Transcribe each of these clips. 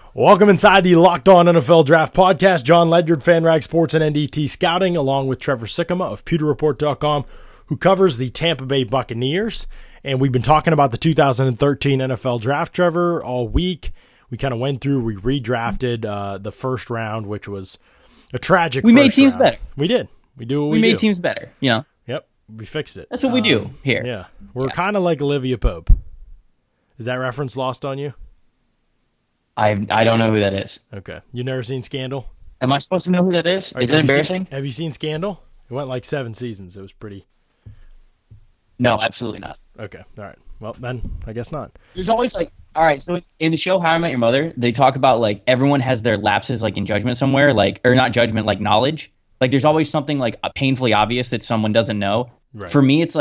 Welcome inside the Locked On NFL Draft Podcast. John Ledyard, FanRag Sports and NDT Scouting, along with Trevor Sikkema of PewterReport.com, who covers the Tampa Bay Buccaneers. And we've been talking about the 2013 NFL Draft, Trevor, all week. We kind of went through, we redrafted the first round, which was a tragic We first made teams round. better. We did. We do what we We do. made teams better, you know. Yep, we fixed it. That's what we do here. Yeah, we're kind of like Olivia Pope. Is that reference lost on you? I don't know who that is. Okay. You never seen Scandal? Am I supposed to know who that is? Is it embarrassing? Have you seen Scandal? It went like 7 seasons. It was pretty... No, absolutely not. Okay. All right. Well, then I guess not. There's always all right, so in the show How I Met Your Mother, they talk about everyone has their lapses in judgment somewhere, or not judgment, knowledge. There's always something painfully obvious that someone doesn't know. Right. For me, it's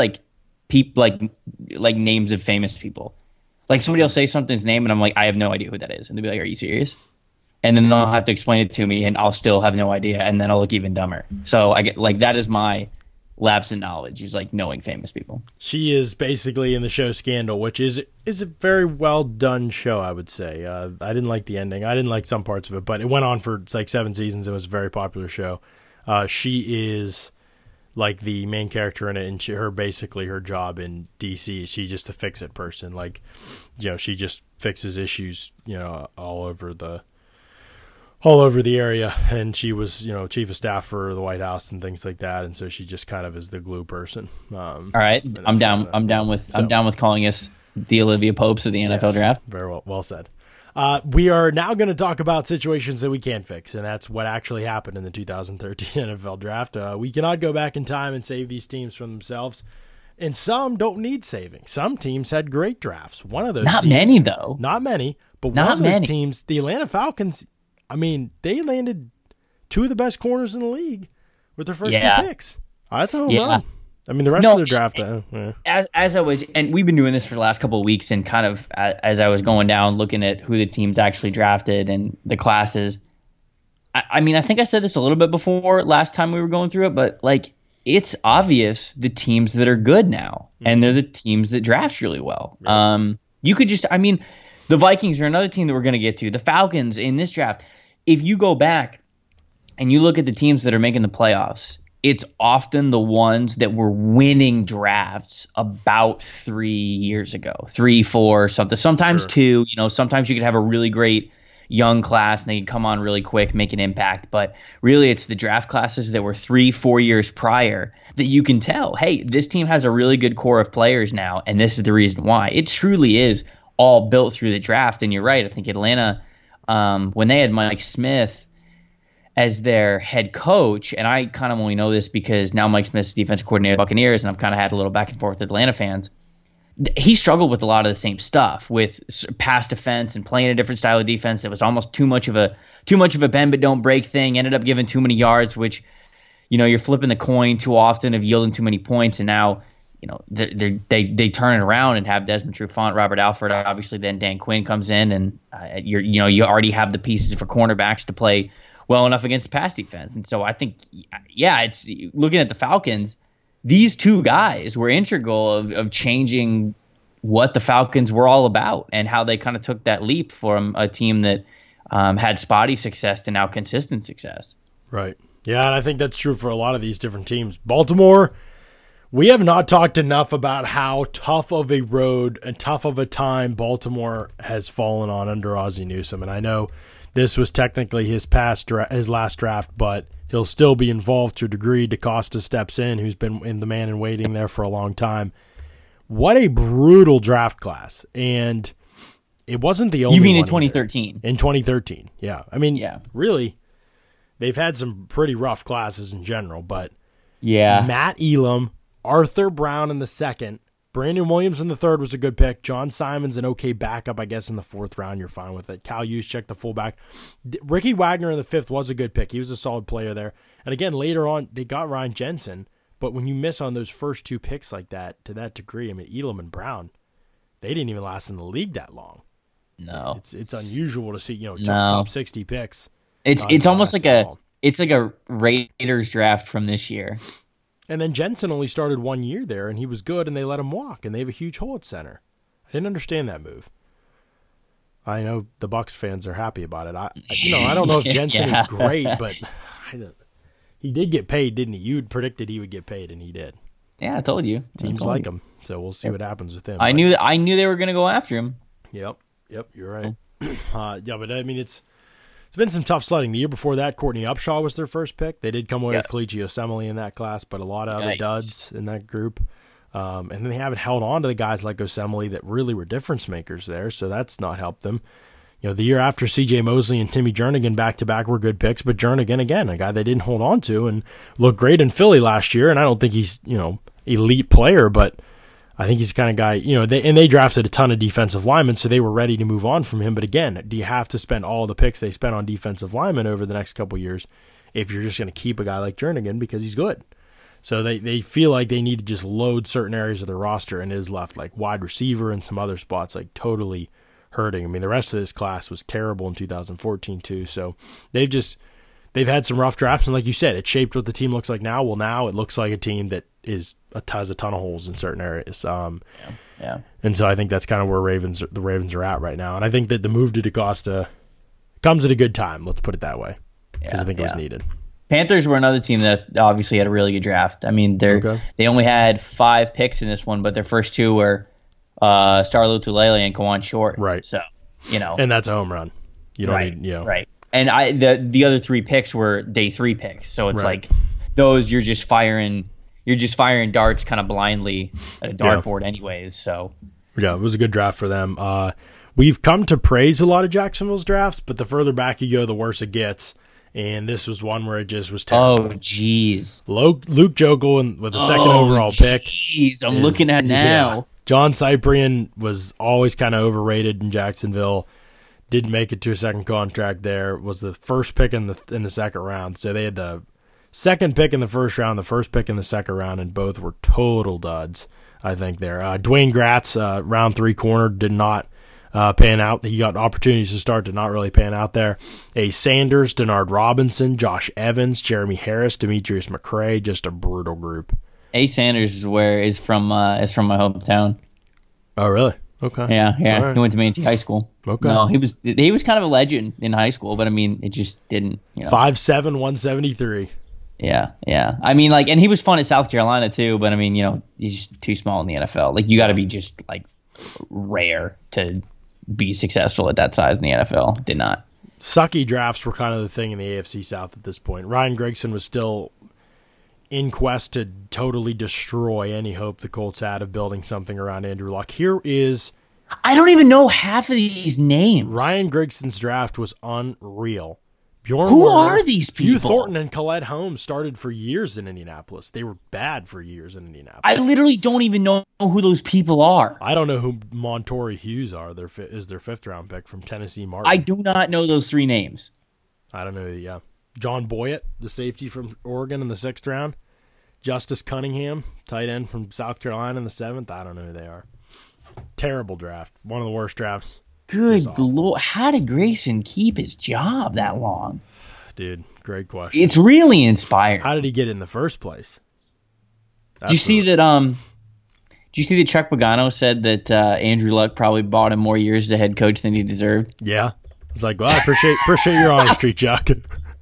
names of famous people. Somebody will say something's name and I'm like, I have no idea who that is. And they'll be like, are you serious? And then they'll have to explain it to me and I'll still have no idea. And then I'll look even dumber. So I get that is my lapse in knowledge, is knowing famous people. She is basically in the show Scandal, which is a very well done show, I woshe say. I didn't like the ending. I didn't like some parts of it, but it went on for 7 seasons. It was a very popular show. She is the main character in it, and her job in DC, she's just a fix-it person. She just fixes issues, all over the area, and she was, chief of staff for the White House and things like that, and so she just kind of is the glue person. All right, I'm down with calling us the Olivia Popes of the NFL draft. Very well said. We are now going to talk about situations that we can't fix, and that's what actually happened in the 2013 NFL Draft. We cannot go back in time and save these teams from themselves, and some don't need saving. Some teams had great drafts. One of those Not teams, many, though. Not many, but Not one of those many. teams, the Atlanta Falcons, they landed 2 of the best corners in the league with their first 2 picks. That's a home run. The rest of the draft. As I was, and we've been doing this for the last couple of weeks, and kind of as I was going down, looking at who the teams actually drafted and the classes. I think I said this a little bit before last time we were going through it, but it's obvious the teams that are good now, and they're the teams that draft really well. Right. You could just, the Vikings are another team that we're going to get to. The Falcons in this draft. If you go back and you look at the teams that are making the playoffs, it's often the ones that were winning drafts about 3 years ago, 3, 4, something. Sometimes 2. Sometimes you could have a really great young class and they could come on really quick, make an impact. But really, it's the draft classes that were 3, 4 years prior that you can tell, hey, this team has a really good core of players now, and this is the reason why. It truly is all built through the draft. And you're right. I think Atlanta, when they had Mike Smith as their head coach, and I kind of only know this because now Mike Smith's defensive coordinator of the Buccaneers, and I've kind of had a little back and forth with Atlanta fans. He struggled with a lot of the same stuff, with pass defense and playing a different style of defense that was almost too much of a bend but don't break thing. Ended up giving too many yards, which you're flipping the coin too often of yielding too many points, and now they turn it around and have Desmond Trufant, Robert Alford, obviously. Then Dan Quinn comes in, and you already have the pieces for cornerbacks to play well enough against the pass defense. And so I think, it's looking at the Falcons, these 2 guys were integral of changing what the Falcons were all about and how they kind of took that leap from a team that had spotty success to now consistent success. Right. Yeah, and I think that's true for a lot of these different teams. Baltimore, we have not talked enough about how tough of a road and tough of a time Baltimore has fallen on under Ozzie Newsome. And I know this was technically his last draft, but he'll still be involved to a degree. DaCosta steps in, who's been in the man in waiting there for a long time. What a brutal draft class. And it wasn't the only one. You mean in 2013? In 2013, yeah. Really, they've had some pretty rough classes in general, but Matt Elam, Arthur Brown in the second, Brandon Williams in the third was a good pick. John Simon's an okay backup, I guess, in the 4th round. You're fine with it. Cal Juszczyk, the fullback. Ricky Wagner in the 5th was a good pick. He was a solid player there. And again, later on, they got Ryan Jensen. But when you miss on those first 2 picks like that, to that degree, Elam and Brown, they didn't even last in the league that long. No, it's unusual to see top 60 picks. It's almost like a Raiders draft from this year. And then Jensen only started 1 year there, and he was good, and they let him walk, and they have a huge hole at center. I didn't understand that move. I know the Bucks fans are happy about it. I don't know if Jensen is great, but he did get paid, didn't he? You predicted he would get paid, and he did. Yeah, I told you. Teams like him, so we'll see what happens with him. I knew they were going to go after him. Yep, you're right. But I mean, it's been some tough sledding. The year before that, Courtney Upshaw was their first pick. They did come away with Kalichi Osemele in that class, but a lot of other duds in that group. And then they haven't held on to the guys like Osemele that really were difference makers there, so that's not helped them. The year after, C.J. Mosley and Timmy Jernigan back-to-back were good picks, but Jernigan, again, a guy they didn't hold on to and looked great in Philly last year, and I don't think he's, elite player, but I think he's the kind of guy, they drafted a ton of defensive linemen, so they were ready to move on from him. But again, do you have to spend all the picks they spent on defensive linemen over the next couple of years if you're just going to keep a guy like Jernigan because he's good? So they feel like they need to just load certain areas of their roster, and is left like wide receiver and some other spots like totally hurting. I mean, the rest of this class was terrible in 2014 too. So they've had some rough drafts, and like you said, it shaped what the team looks like now. Well, now it looks like a team that has a ton of holes in certain areas. And so I think that's kind of where the Ravens are at right now. And I think that the move to DaCosta comes at a good time. Let's put it that way, because I think it was needed. Panthers were another team that obviously had a really good draft. I mean, they only had 5 picks in this one, but their first 2 were Starlo Tulele and Kawan Short. Right. So, and that's a home run. You don't need, Right. And the other 3 picks were day 3 picks. So it's like those you're just firing darts kind of blindly at a dartboard anyways. So yeah, it was a good draft for them. We've come to praise a lot of Jacksonville's drafts, but the further back you go, the worse it gets. And this was one where it just was terrible. Oh, jeez. Luke Jokel with the second overall pick. Jeez, I'm looking at now. Yeah. John Cyprian was always kind of overrated in Jacksonville. Didn't make it to a second contract there. Was the first pick in the second round. So they had the second pick in the first round, the first pick in the second round, and both were total duds, I think, there. Dwayne Gratz, round 3 corner, did not pan out. He got opportunities to start, did not really pan out there. A Sanders, Denard Robinson, Josh Evans, Jeremy Harris, Demetrius McCray, just a brutal group. A Sanders is from my hometown. Oh, really? Okay. Yeah. Right. He went to Manatee High School. Okay. No, he was kind of a legend in high school, but I mean, it just didn't. 5'7", 173. Yeah. I mean, and he was fun at South Carolina too, but I mean, he's just too small in the NFL. Like, you got to be just rare to be successful at that size in the NFL. Did not. Sucky drafts were kind of the thing in the AFC South at this point. Ryan Gregson was still in quest to totally destroy any hope the Colts had of building something around Andrew Luck. I don't even know half of these names. Ryan Gregson's draft was unreal. Bjorn Who Werner, are these people? Hugh Thornton and Khaled Holmes started for years in Indianapolis. They were bad for years in Indianapolis. I literally don't even know who those people are. I don't know who Montori Hughes are. Is their 5th round pick from Tennessee Martin. I do not know those 3 names. I don't know. Yeah. John Boyett, the safety from Oregon in the 6th round. Justice Cunningham, tight end from South Carolina in the 7th. I don't know who they are. Terrible draft. One of the worst drafts. Good Lord. How did Grayson keep his job that long? Dude, great question. It's really inspiring. How did he get in the first place? Do you see that Chuck Pagano said that Andrew Luck probably bought him more years as a head coach than he deserved? Yeah. It's like, well, I appreciate your honesty, Chuck.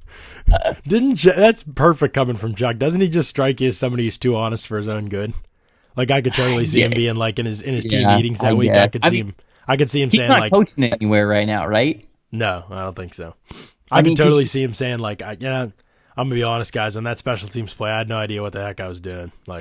That's perfect coming from Chuck. Doesn't he just strike you as somebody who's too honest for his own good? Like, I could totally see him being like in his team meetings that week. I could see him saying like, he's not coaching anywhere right now, right? No, I don't think so. I can totally see him saying like, I'm gonna be honest, guys. On that special teams play, I had no idea what the heck I was doing. Like,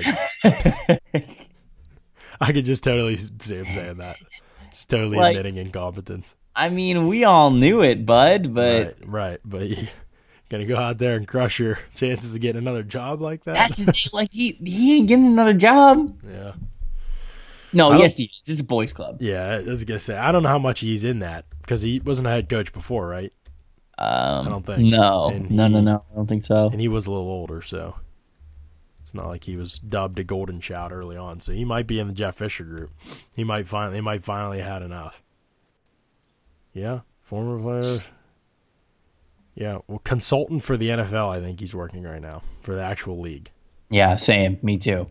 I could just totally see him saying that. Just totally admitting incompetence. I mean, we all knew it, bud. But right. But you gonna go out there and crush your chances of getting another job like that? That's the thing. Like, he ain't getting another job. Yeah. No, yes, he is. It's a boys' club. Yeah, I was gonna say, I don't know how much he's in that because he wasn't a head coach before, right? I don't think. No, no. I don't think so. And he was a little older, so it's not like he was dubbed a golden shout early on. So he might be in the Jeff Fisher group. They might finally had enough. Yeah, former players. Yeah, well, consultant for the NFL, I think he's working right now for the actual league. Yeah, same. Me too.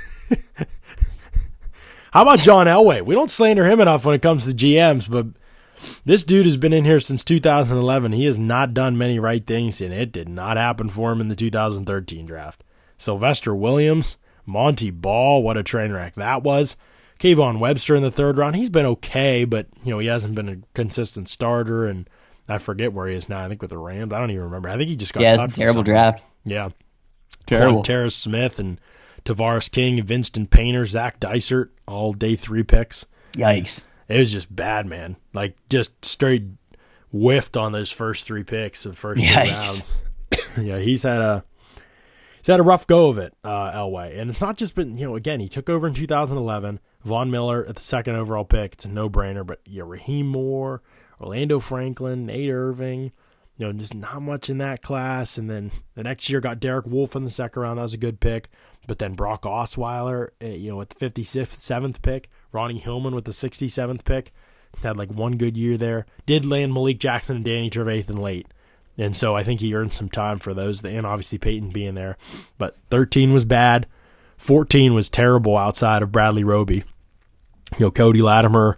How about John Elway? We don't slander him enough when it comes to GMs, but This dude has been in here since 2011. He has not done many right things, and it did not happen for him in the 2013 draft. Sylvester Williams, Monty Ball, what a train wreck that was. Kayvon Webster in the third round. He's been okay, but he hasn't been a consistent starter, and I forget where he is now. I think with the Rams. I don't even remember. I think he just got cut. It's a terrible draft. Yeah. Terrible. Terrace Smith and Tavares King, Vincent Painter, Zach Dysert, all day 3 picks. Yikes. It was just bad, man. Like, just straight whiffed on those first 3 picks of the first 3 rounds. Yeah, he's had a rough go of it, Elway. And it's not just been, again, he took over in 2011. Von Miller at the 2nd overall pick. It's a no-brainer. But, Raheem Moore, Orlando Franklin, Nate Irving, just not much in that class. And then the next year got Derek Wolfe in the 2nd round. That was a good pick. But then Brock Osweiler, at the 57th pick. Ronnie Hillman with the 67th pick. Had like one good year there. Did land Malik Jackson and Danny Trevathan late. And so I think he earned some time for those. And obviously Peyton being there. But 13 was bad. 14 was terrible outside of Bradley Roby. Cody Latimer,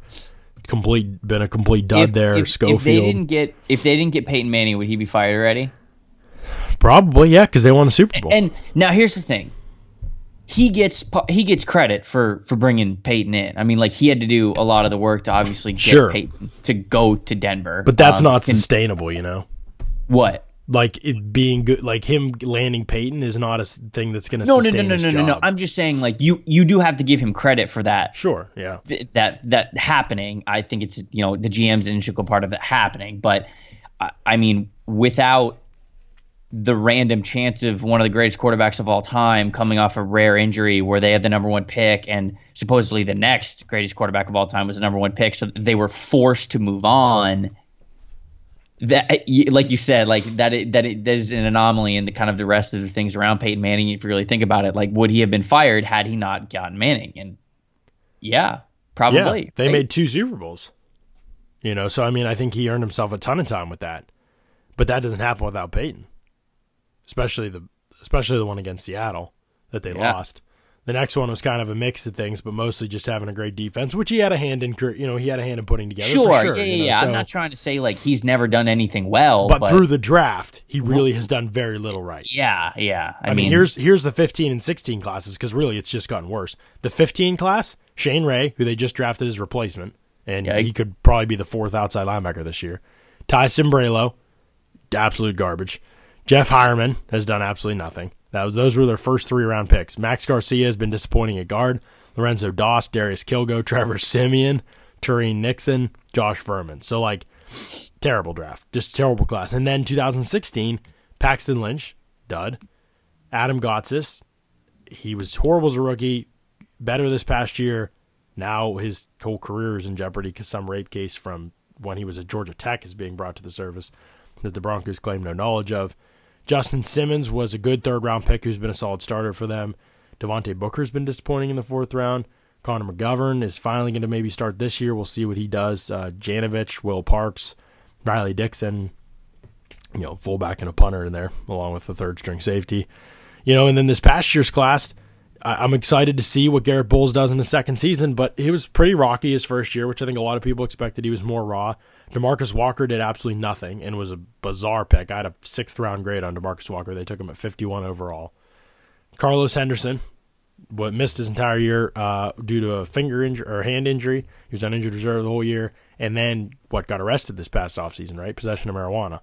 been a complete dud there. Schofield. If they didn't get Peyton Manning, would he be fired already? Probably, yeah, because they won the Super Bowl. And now here's the thing. He gets credit for bringing Peyton in. I mean, like, he had to do a lot of the work to obviously get Peyton to go to Denver. But that's not sustainable, What? Like, it being good, like him landing Peyton is not a thing that's going to sustain his job. No. I'm just saying, like, you do have to give him credit for that. Sure, yeah. That happening. I think it's, the GM's integral part of it happening. But, I mean, without the random chance of one of the greatest quarterbacks of all time coming off a rare injury where they had the number 1 pick and supposedly the next greatest quarterback of all time was the number 1 pick, so they were forced to move on. That, like you said, like that is an anomaly in the kind of the rest of the things around Peyton Manning. If you really think about it, like, would he have been fired had he not gotten Manning? And yeah, probably. Yeah, they made 2 Super Bowls. So I mean, I think he earned himself a ton of time with that, but that doesn't happen without Peyton. Especially the one against Seattle that they lost. The next one was kind of a mix of things, but mostly just having a great defense, which he had a hand in. He had a hand in putting together. Sure. Yeah. So, I'm not trying to say like he's never done anything well, but through the draft, he really has done very little right. Yeah. I mean, here's the 15 and 16 classes, because really it's just gotten worse. The 15 class, Shane Ray, who they just drafted as replacement, and he could probably be the 4th outside linebacker this year. Ty Simbrelo, absolute garbage. Jeff Hireman has done absolutely nothing. Those were their first 3-round picks. Max Garcia has been disappointing at guard. Lorenzo Doss, Darius Kilgo, Trevor Siemian, Tureen Nixon, Josh Furman. So, like, terrible draft. Just terrible class. And then 2016, Paxton Lynch, dud. Adam Gotsis, he was horrible as a rookie, better this past year. Now his whole career is in jeopardy because some rape case from when he was at Georgia Tech is being brought to the surface that the Broncos claim no knowledge of. Justin Simmons was a good 3rd-round pick who's been a solid starter for them. Devontae Booker's been disappointing in the 4th round. Connor McGovern is finally going to maybe start this year. We'll see what he does. Janovich, Will Parks, Riley Dixon, fullback and a punter in there, along with the 3rd-string safety. And then this past year's class, I'm excited to see what Garrett Bowles does in the 2nd season, but he was pretty rocky his first year, which I think a lot of people expected. He was more raw. DeMarcus Walker did absolutely nothing and was a bizarre pick. I had a 6th-round grade on DeMarcus Walker. They took him at 51 overall. Carlos Henderson missed his entire year due to a finger injury or hand injury. He was on injured reserve the whole year. And then got arrested this past offseason, right? Possession of marijuana.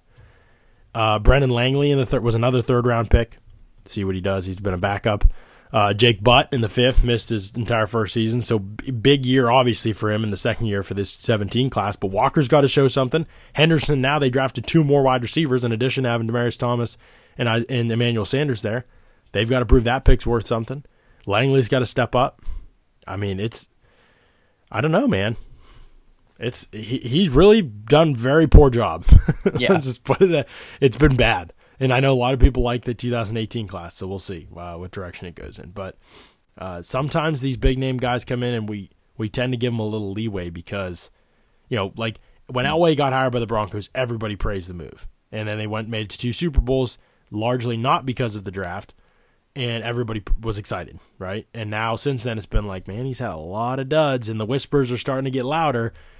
Brendan Langley was another 3rd-round pick. See what he does. He's been a backup. Jake Butt in the 5th missed his entire first season, so big year obviously for him in the 2nd year for this 17 class, but Walker's got to show something. Henderson, now they drafted 2 more wide receivers in addition to having Demaryius Thomas and Emmanuel Sanders there. They've got to prove that pick's worth something. Langley's got to step up. I mean, I don't know, man. He's really done very poor job. Yeah. Just put it. It's been bad. And I know a lot of people like the 2018 class, so we'll see what direction it goes in. But sometimes these big-name guys come in, and we tend to give them a little leeway because, like when Elway got hired by the Broncos, everybody praised the move. And then they made it to 2 Super Bowls, largely not because of the draft, and everybody was excited, right? And now since then it's been like, man, he's had a lot of duds, and the whispers are starting to get louder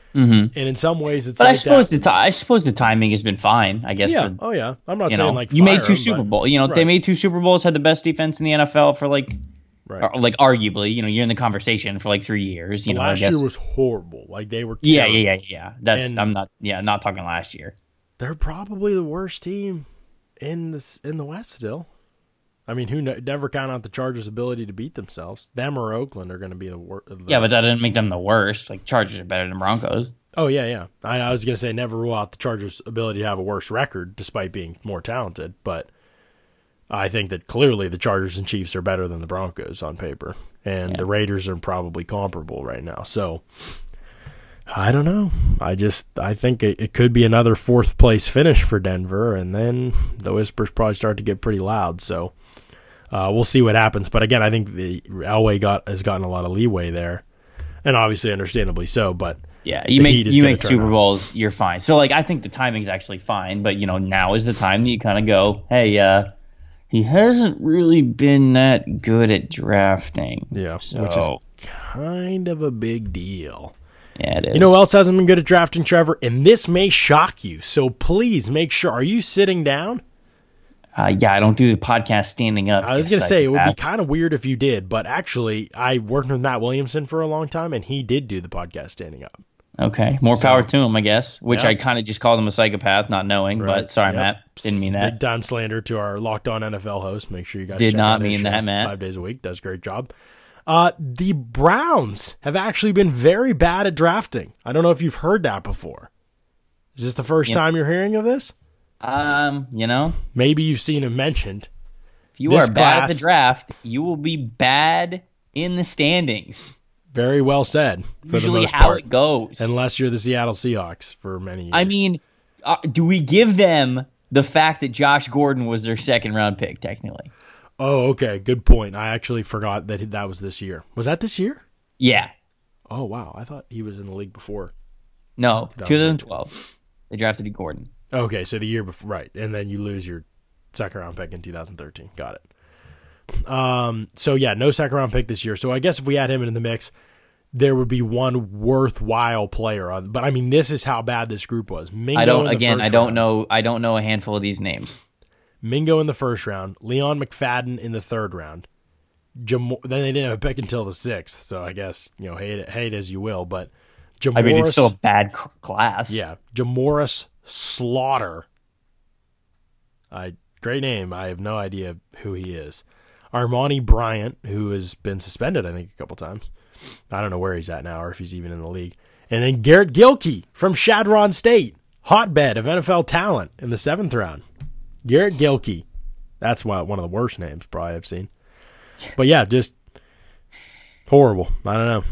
Mm-hmm. And in some ways, it's. But I suppose the timing has been fine. I guess. Yeah. I'm not saying like you made two Super Bowls. They made two Super Bowls. Had the best defense in the NFL for like arguably. You're in the conversation for like 3 years. Last year was horrible. Like they were. Terrible. Yeah. I'm not talking last year. They're probably the worst team in the West still. I mean, never count out the Chargers' ability to beat themselves. Them or Oakland are going to be the worst. Yeah, but that didn't make them the worst. Like, Chargers are better than Broncos. Oh, yeah. I was going to say never rule out the Chargers' ability to have a worse record despite being more talented. But I think that clearly the Chargers and Chiefs are better than the Broncos on paper. And the Raiders are probably comparable right now. So, I don't know. I think it could be another fourth-place finish for Denver. And then the whispers probably start to get pretty loud. So, we'll see what happens. But again, I think the Elway has gotten a lot of leeway there, and obviously understandably so. But yeah, you make Super Bowls, you're fine. So like, I think the timing's actually fine. But now is the time that you kind of go, hey, he hasn't really been that good at drafting. Yeah, which is kind of a big deal. Yeah, it is. You know who else hasn't been good at drafting, Trevor? And this may shock you. So please make sure. Are you sitting down? Yeah, I don't do the podcast standing up. I was going to say, it would be kind of weird if you did, but actually, I worked with Matt Williamson for a long time, and he did do the podcast standing up. Okay, more power to him, I guess, which I kind of just called him a psychopath, not knowing, but sorry, Matt, didn't mean that. Big time slander to our Locked On NFL host. Make sure you guys did check not out mean that, Matt. 5 days a week, does a great job. The Browns have actually been very bad at drafting. I don't know if you've heard that before. Is this the first time you're hearing of this? Maybe you've seen it mentioned. If you are bad at the draft, you will be bad in the standings. Very well said. For usually the most how part, it goes. Unless you're the Seattle Seahawks for many years. I mean, do we give them the fact that Josh Gordon was their second round pick, technically? Oh, okay. Good point. I actually forgot that was this year. Was that this year? Yeah. Oh, wow. I thought he was in the league before. No, 2012. They drafted Gordon. Okay, so the year before, right. And then you lose your second round pick in 2013. Got it. So, yeah, no second round pick this year. So I guess if we add him into the mix, there would be one worthwhile player on. But I mean, this is how bad this group was. I don't know a handful of these names. Mingo in the first round, Leon McFadden in the third round. Then they didn't have a pick until the sixth, so I guess hate as you will. But it's still a bad class. Yeah, Jamoris Slaughter. Great name. I have no idea who he is. Armani Bryant, who has been suspended, I think, a couple times. I don't know where he's at now or if he's even in the league. And then Garrett Gilkey from Chadron State, hotbed of NFL talent in the 7th round. Garrett Gilkey. That's one of the worst names probably I've seen. But yeah, just horrible. I don't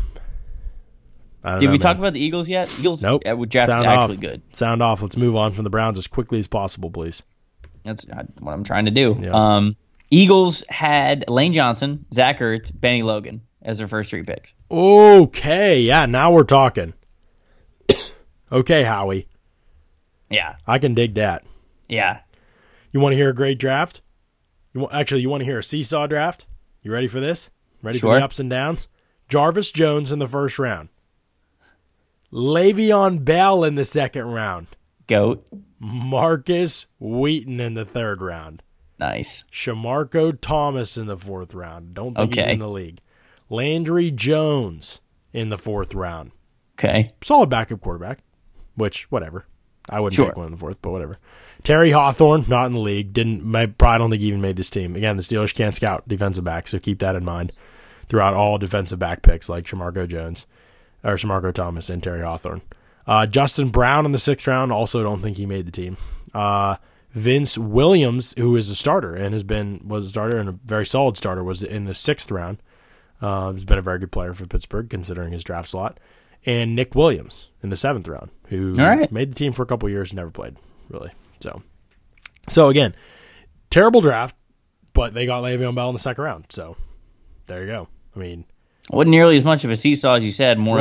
know. Did we talk about the Eagles yet? Eagles would draft actually good. Sound off. Let's move on from the Browns as quickly as possible, please. That's what I'm trying to do. Yeah. Eagles had Lane Johnson, Zach Ertz, Benny Logan as their first 3 picks. Okay, yeah, now we're talking. Okay, Howie. Yeah. I can dig that. Yeah. You want to hear a great draft? You want to hear a seesaw draft? You ready for this? Ready for the ups and downs? Jarvis Jones in the first round. Le'Veon Bell in the second round. GOAT. Marcus Wheaton in the third round. Nice. Shamarko Thomas in the fourth round. Don't think he's in the league. Landry Jones in the fourth round. Okay. Solid backup quarterback, which, whatever. I wouldn't take one in the fourth, but whatever. Terry Hawthorne, not in the league. Probably don't think he even made this team. Again, the Steelers can't scout defensive backs, so keep that in mind throughout all defensive back picks like Shamarko Thomas and Terry Hawthorne. Justin Brown in the 6th round, also don't think he made the team. Vince Williams, who is a starter and was a starter and a very solid starter, was in the 6th round. He's been a very good player for Pittsburgh considering his draft slot. And Nick Williams in the 7th round, who made the team for a couple of years and never played, really. So again, terrible draft, but they got Le'Veon Bell in the 2nd round. So there you go. I mean, wasn't nearly as much of a seesaw as you said. More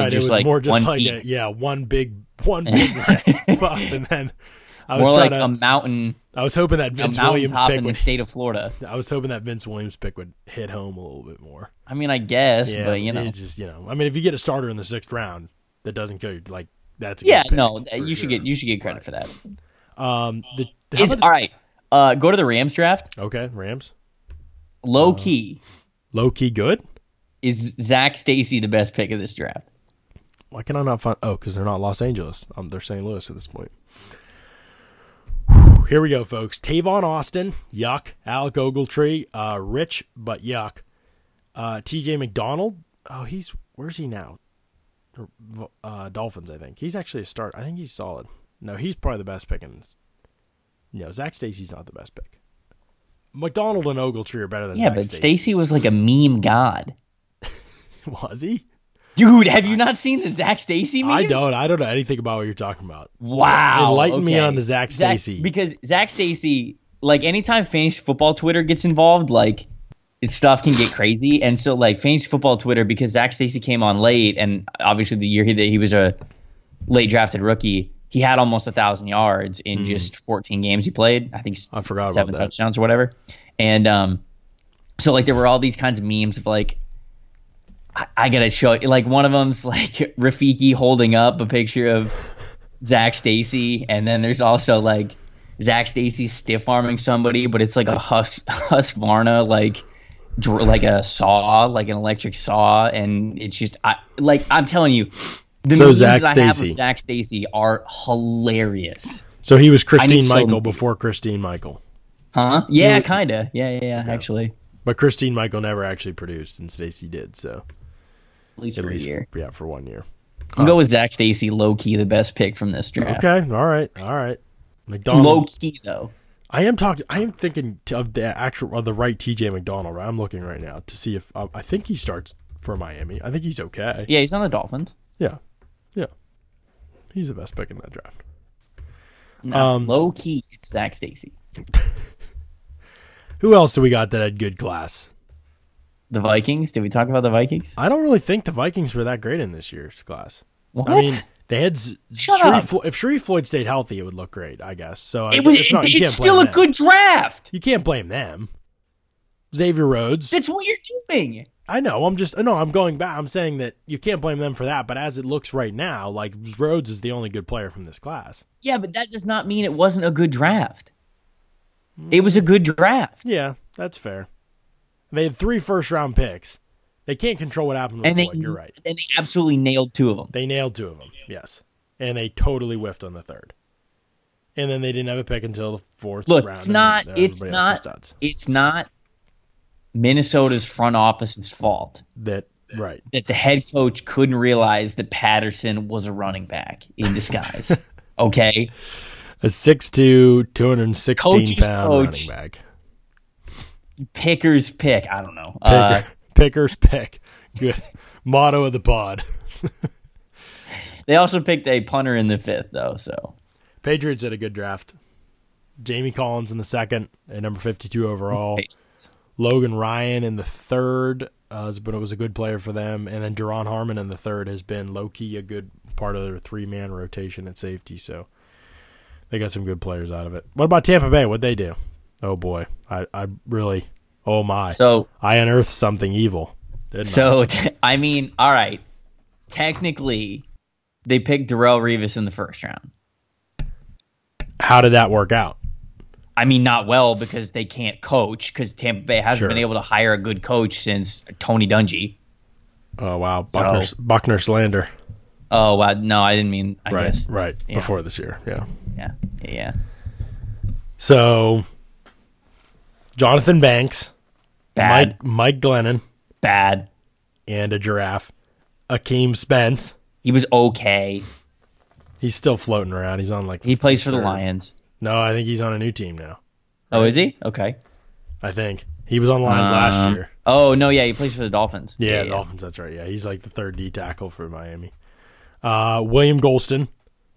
one big buff, and then I was more like a mountain. I was hoping that Vince Williams pick in the state of Florida. I was hoping that Vince Williams pick would hit home a little bit more. I mean, I guess, but it's just I mean, if you get a starter in the 6th round that doesn't kill you, like that's a good pick, you should get credit for that. All right. Go to the Rams draft. Okay, Rams. Low key good. Is Zach Stacy the best pick of this draft? Why can I not find? Oh, because they're not Los Angeles. They're St. Louis at this point. Here we go, folks. Tavon Austin, yuck. Alec Ogletree, rich but yuck. T.J. McDonald. Oh, where's he now? Dolphins, I think. He's actually a start. I think he's solid. No, he's probably the best pick in this. No, Zach Stacy's not the best pick. McDonald and Ogletree are better than Zach Stacy. Stacy was like a meme god. Was he? Dude, have you not seen the Zach Stacy memes? I don't know anything about what you're talking about. Wow. Enlighten me on the Zach Stacy. Because Zach Stacy, like anytime fantasy football Twitter gets involved, like stuff can get crazy. And so like fantasy football Twitter, because Zach Stacy came on late, and obviously the year that he was a late drafted rookie, he had almost 1,000 yards in just 14 games he played. I think I forgot 7 about that. touchdowns or whatever. And so like there were all these kinds of memes of like, I gotta show you. Like one of them's like Rafiki holding up a picture of Zach Stacy, and then there's also like Zach Stacy stiff arming somebody, but it's like a Husqvarna like a saw, like an electric saw, and it's just I'm telling you, the memes that I have of Zach Stacy are hilarious. So he was Christine Michael before Christine Michael. Huh? Yeah, kinda. Yeah, okay. Actually. But Christine Michael never actually produced, and Stacy did. So. At least for a year. Yeah, for 1 year. I'll go with Zach Stacy, low-key, the best pick from this draft. Okay, all right. McDonald. Low-key, though. I am thinking of the right TJ McDonald. Right? I'm looking right now to see if I think he starts for Miami. I think he's okay. Yeah, he's on the Dolphins. Yeah. He's the best pick in that draft. No, low-key, it's Zach Stacy. Who else do we got that had good class? The Vikings? Did we talk about the Vikings? I don't really think the Vikings were that great in this year's class. What? I mean, they had if Sharif Floyd stayed healthy, it would look great, I guess. So it's still a good draft. You can't blame them. Xavier Rhodes. That's what you're doing. I know. I'm going back. I'm saying that you can't blame them for that. But as it looks right now, like Rhodes is the only good player from this class. Yeah, but that does not mean it wasn't a good draft. It was a good draft. Yeah, that's fair. They had 3 first-round picks. They can't control what happened with Floyd. You're right. And they absolutely nailed 2 of them. They nailed 2 of them, yes. And they totally whiffed on the 3rd. And then they didn't have a pick until the 4th round. Look, it's not Minnesota's front office's fault. That the head coach couldn't realize that Patterson was a running back in disguise. Okay? A 6'2", 216-pound running back. Picker's pick. I don't know. Picker's pick. Good. Motto of the pod. They also picked a punter in the 5th, though. So Patriots had a good draft. Jamie Collins in the 2nd at number 52 overall. Logan Ryan in the 3rd was a good player for them. And then Duron Harmon in the 3rd has been low-key a good part of their 3-man rotation at safety. So they got some good players out of it. What about Tampa Bay? What'd they do? Oh, boy. I really, oh, my. So I unearthed something evil, didn't I? I mean, all right. Technically, they picked Darrelle Revis in the 1st round. How did that work out? I mean, not well, because they can't coach, because Tampa Bay hasn't been able to hire a good coach since Tony Dungy. Oh, wow. Buckner slander. Oh, wow. No, I didn't mean, I guess. Right. Yeah. Before this year. Yeah. So, Jonathan Banks. Bad. Mike Glennon. Bad. And a giraffe. Akeem Spence. He was okay. He's still floating around. He's on he plays for the Lions. No, I think he's on a new team now. Oh, is he? Okay. I think. He was on the Lions last year. Oh, no, yeah, he plays for the Dolphins. Yeah, Dolphins, that's right. Yeah, he's like the 3rd D tackle for Miami. William Golston.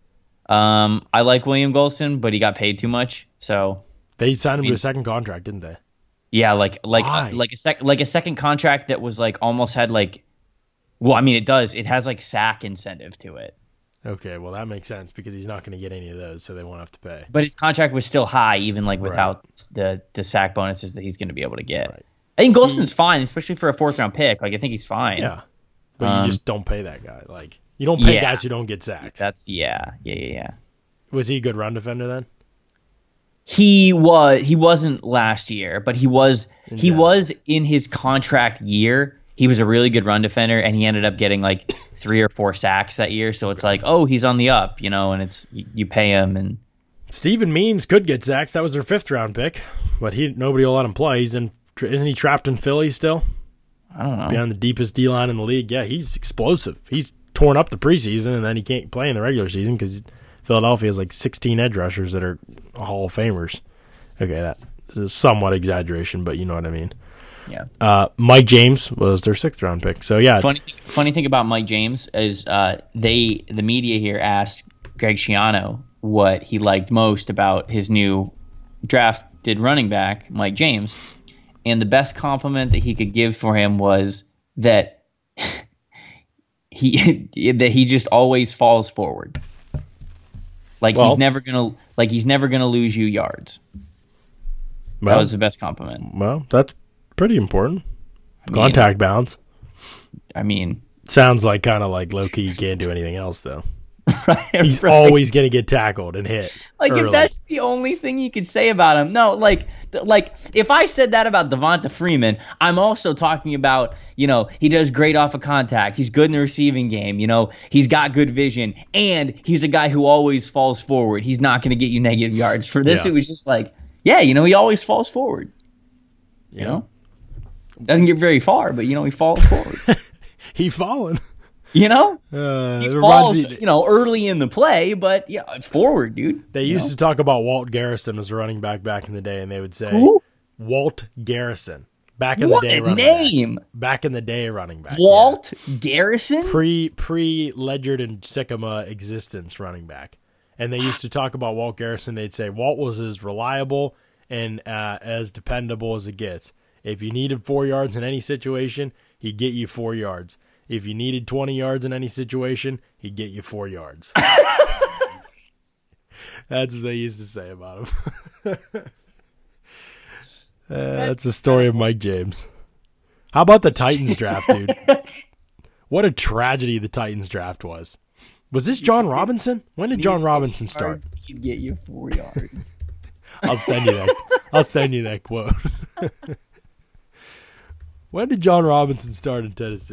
I like William Golston, but he got paid too much, so they signed him to a 2nd contract, didn't they? Yeah, like a second contract that was like almost had like, well, I mean it does. It has like sack incentive to it. Okay, well that makes sense because he's not going to get any of those, so they won't have to pay. But his contract was still high, even like without the sack bonuses that he's going to be able to get. Right. I think Golston's fine, especially for a 4th round pick. Like I think he's fine. Yeah, but you just don't pay that guy. Like You don't pay guys who don't get sacks. That's yeah. Was he a good run defender then? He wasn't last year, but he was in his contract year. He was a really good run defender, and he ended up getting like 3 or 4 sacks that year. So it's like, oh, he's on the up, and it's you pay him. And Steven Means could get sacks. That was their 5th round pick, but nobody will let him play. Isn't he trapped in Philly still? I don't know. Beyond the deepest D line in the league. Yeah, he's explosive. He's torn up the preseason, and then he can't play in the regular season because Philadelphia has like 16 edge rushers that are Hall of Famers. Okay, that is somewhat exaggeration, but you know what I mean. Yeah. Mike James was their 6th round pick. So yeah. Funny thing about Mike James is the media here asked Greg Schiano what he liked most about his new drafted running back, Mike James, and the best compliment that he could give for him was that he just always falls forward. He's never gonna lose you yards. That was the best compliment. Well, that's pretty important. Contact balance. I mean, sounds like kind of like low key. You can't do anything else though. He's always gonna get tackled and hit. Early. If that's the only thing you could say about him, no. If I said that about Devonta Freeman, I'm also talking about he does great off of contact. He's good in the receiving game. He's got good vision, and he's a guy who always falls forward. He's not gonna get you negative yards. For this, It was just like, he always falls forward. Doesn't get very far, but he falls forward. He fallen. He falls, early in the play, but forward, dude. They used to talk about Walt Garrison as a running back in the day, and they would say, who? Walt Garrison. Back in the day, what a name! Back in the day, running back. Walt Garrison? Pre Ledyard and Sycamore existence running back. And they used to talk about Walt Garrison. They'd say Walt was as reliable and as dependable as it gets. If you needed 4 yards in any situation, he'd get you 4 yards. If you needed 20 yards in any situation, he'd get you 4 yards. That's what they used to say about him. That's the story of Mike James. How about the Titans draft, dude? What a tragedy the Titans draft was. Was this John Robinson? When did John Robinson start? He'd get you 4 yards. I'll send you that quote. When did John Robinson start in Tennessee?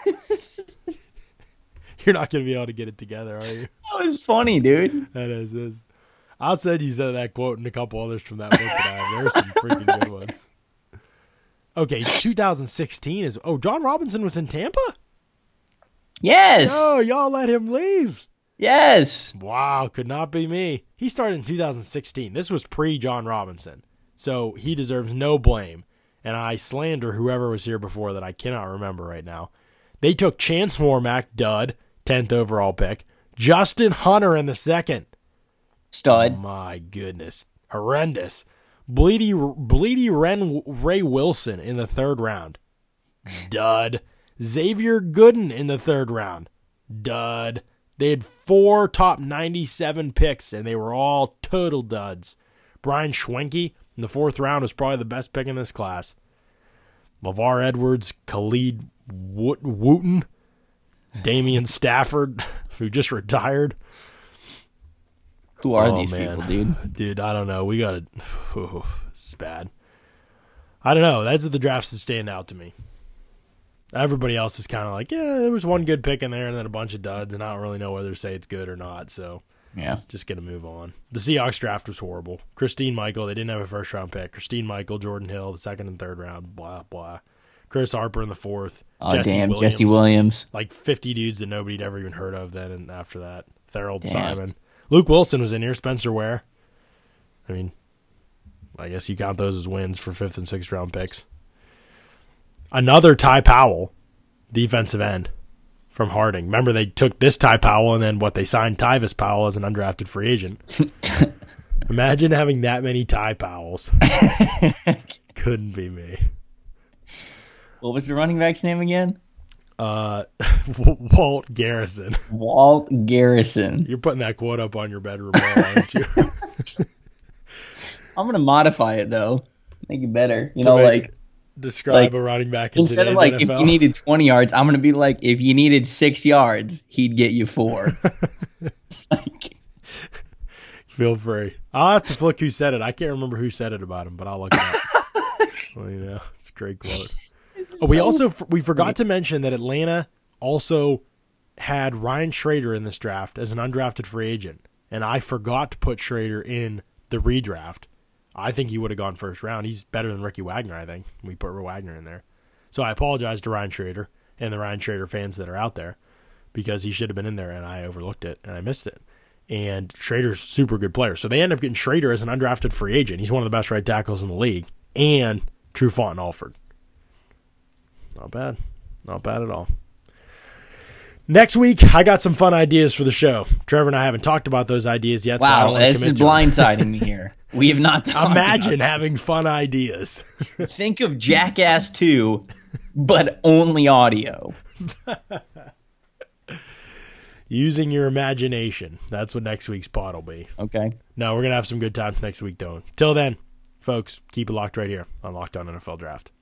You're not going to be able to get it together, are you? That was funny, dude. That is. I'll send you that quote and a couple others from that book that I have. There's some freaking good ones. Okay, 2016 is... Oh, John Robinson was in Tampa? Yes. Oh, y'all let him leave. Yes. Wow, could not be me. He started in 2016. This was pre-John Robinson. So he deserves no blame. And I slander whoever was here before that I cannot remember right now. They took Chance Warmack, dud, 10th overall pick. Justin Hunter in the 2nd. Stud. Oh my goodness. Horrendous. Bleedy Ray Wilson in the 3rd round. Dud. Xavier Gooden in the 3rd round. Dud. They had 4 top 97 picks, and they were all total duds. Brian Schwenke in the 4th round was probably the best pick in this class. LeVar Edwards, Khalid Wooten, Damian Stafford, who just retired. Who are these people, dude? Dude, I don't know. We got to... This is bad. I don't know. That's the drafts that stand out to me. Everybody else is kind of like, yeah, there was one good pick in there and then a bunch of duds, and I don't really know whether to say it's good or not, so... Yeah. Just going to move on. The Seahawks draft was horrible. Christine Michael, they didn't have a 1st-round pick. Christine Michael, Jordan Hill, the 2nd and 3rd round, blah, blah. Chris Harper in the 4th. Oh, Jesse Williams. Like 50 dudes that nobody'd ever even heard of then and after that. Thorold Simon. Luke Wilson was in here. Spencer Ware. I mean, I guess you count those as wins for 5th and 6th round picks. Another Ty Powell, defensive end. From Harding. Remember, they took this Ty Powell and then they signed Tyvis Powell as an undrafted free agent. Imagine having that many Ty Powells. Couldn't be me. What was the running back's name again? Walt Garrison. Walt Garrison. You're putting that quote up on your bedroom wall, aren't you? I'm going to modify it, though. Make it better. describe a running back in instead of NFL. if you needed 20 yards, I'm going to be like, if you needed 6 yards, he'd get you 4. Feel free. I'll have to look who said it. I can't remember who said it about him, but I'll look it up. Well, it's a great quote. We forgot to mention that Atlanta also had Ryan Schrader in this draft as an undrafted free agent, and I forgot to put Schrader in the redraft. I think he would have gone first round. He's better than Ricky Wagner, I think. We put Wagner in there. So I apologize to Ryan Schrader and the Ryan Schrader fans that are out there because he should have been in there, and I overlooked it, and I missed it. And Schrader's a super good player. So they end up getting Schrader as an undrafted free agent. He's one of the best right tackles in the league. And Trufant and Alford. Not bad. Not bad at all. Next week, I got some fun ideas for the show. Trevor and I haven't talked about those ideas yet. Wow, this is blindsiding me here. We have not talked Imagine having fun ideas. Think of Jackass 2, but only audio. Using your imagination. That's what next week's pod will be. Okay. No, we're going to have some good times next week, though. Till then, folks, keep it locked right here on Locked On NFL Draft.